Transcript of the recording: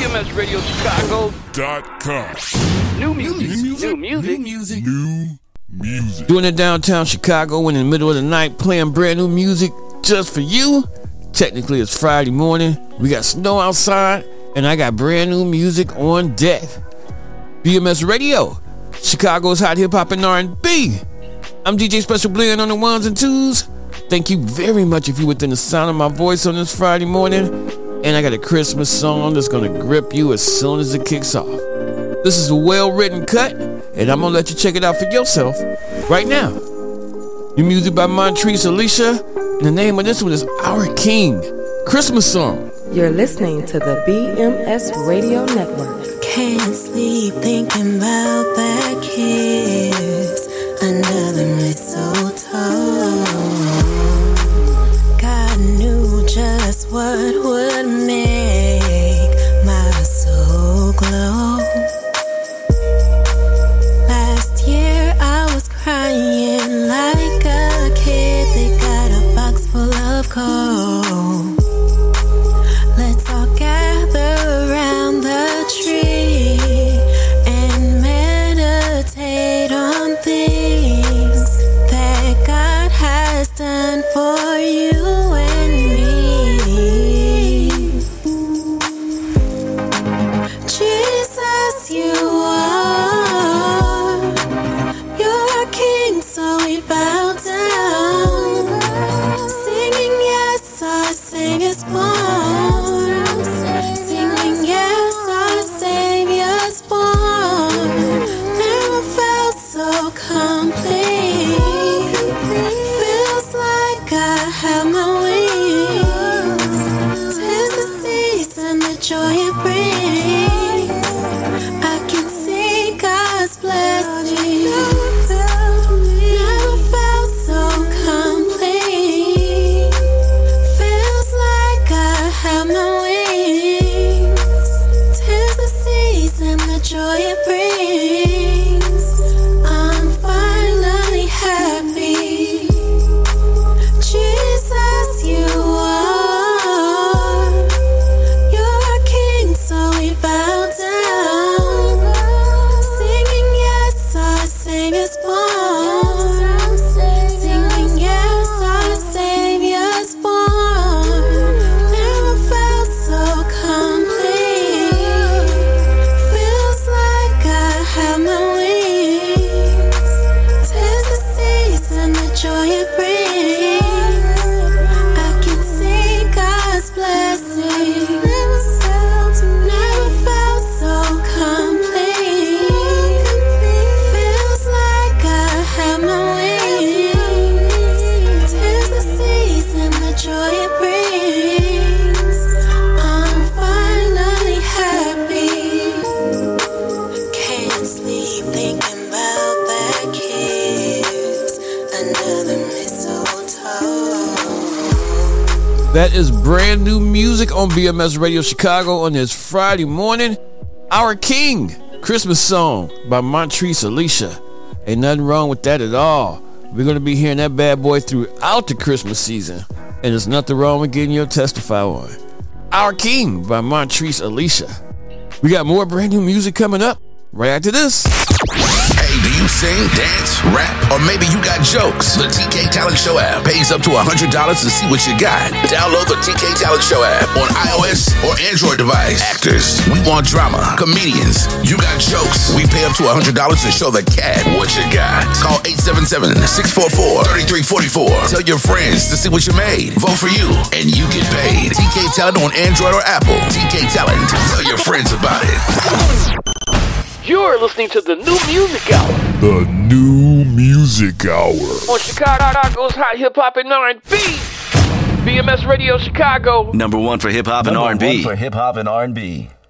BMSRadioChicago.com. New music. Doing it downtown Chicago in the middle of the night, playing brand new music just for you. Technically, it's Friday morning. We got snow outside, and I got brand new music on deck. BMS Radio, Chicago's hot hip hop and R&B. I'm DJ Special Blend on the ones and twos. Thank you very much if you're within the sound of my voice on this Friday morning. And I got a Christmas song that's gonna grip you as soon as it kicks off. This is a well-written cut, and I'm gonna let you check it out for yourself right now. New music by Montrese Alicia, and the name of this one is Our King, Christmas song. You're listening to the BMS Radio Network. Can't sleep thinking about that kiss under the mistletoe. God knew just what would make my soul glow. Last year I was crying like a kid that got a box full of coal. Let's all gather around the tree and meditate on things that God has done for you and me. Jesus, you're a king, so we bow down. Singing yes, our Savior's born. Singing yes, our Savior's born. Never felt so complete. Feels like I have my wings. 'Tis the season, the joy it brings. I can see God's blessings. Never felt so complete. Feels like I have my wings. 'Tis the season, the joy it brings. I'm finally happy. Jesus, you're a king, so we bow down. Singing yes, our Savior's born. Singing yes, our Savior's born. Never felt so complete. Feels like I have my wings. 'Tis the season, the joy it brings. I can see God's blessings. Never felt so complete. Feels like I have my wings. 'Tis the season, the joy it brings. I'm finally happy. Can't sleep thinking about that kiss under the mistletoe. That is brand new music on BMS Radio Chicago on this Friday morning. Our King, Christmas song by Montrese Alicia. Ain't nothing wrong with that at all. We're going to be hearing that bad boy throughout the Christmas season. And there's nothing wrong with getting your testify on. Our King by Montrese Alicia. We got more brand new music coming up right after this. Hey, do you sing, dance, rap, or maybe you got jokes? The TK Talent Show app pays up to $100 to see what you got. Download the TK Talent Show app on iOS or Android device. Actors, we want drama. Comedians, you got jokes. We pay up to $100 to show the cat what you got. Call 877-644-3344. Tell your friends to see what you made. Vote for you, and you get paid. TK Talent on Android or Apple. TK Talent. Tell your friends about it. You're listening to the New Music Hour. The New Music Hour. On Chicago's hot hip hop and R&B. BMS Radio Chicago. Number one for hip hop and R&B. Number one for hip hop and R&B.